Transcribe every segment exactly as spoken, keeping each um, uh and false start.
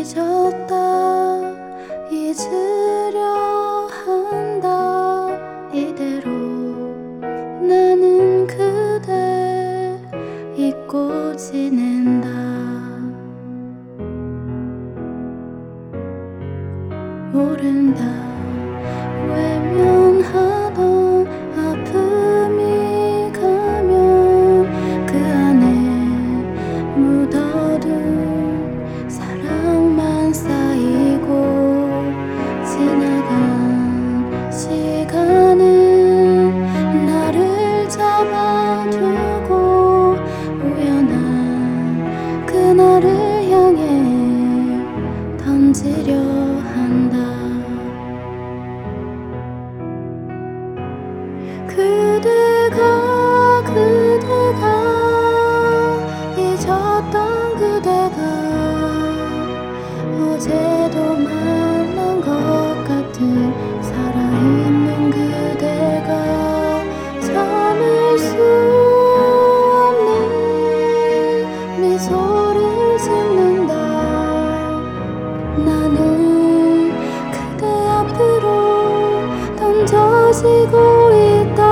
잊었다 잊으려 한다 이대로 나는 그대 잊고 지낸다 모른다 외면하던 아픔이 가면 그 안에 묻어둔 사랑만 쌓이고 지나간 시간은 나를 잡아두고 우연한 그날을 향해 던지려 한다 그대가 그대가 잊었던 그대가 어제도 만난 것 같은 살아있는 그대가 참을 수 없는 미소를 짓는다 나는 그대 앞으로 던져지고 있다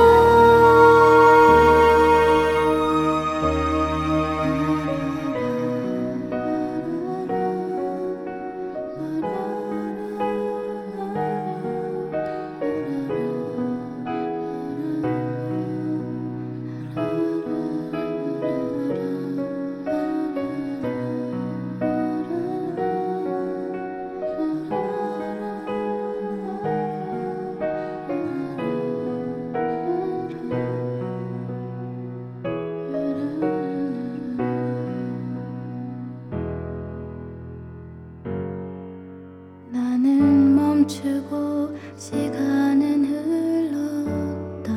나는 멈추고 시간은 흘렀다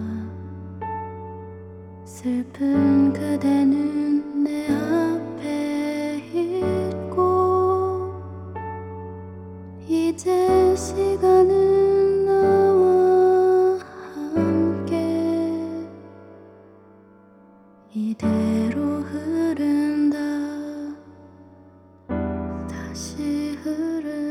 슬픈 그대는 내 앞에 있고 이제 시간은 나와 함께 이대로 흐른다 다시 흐른다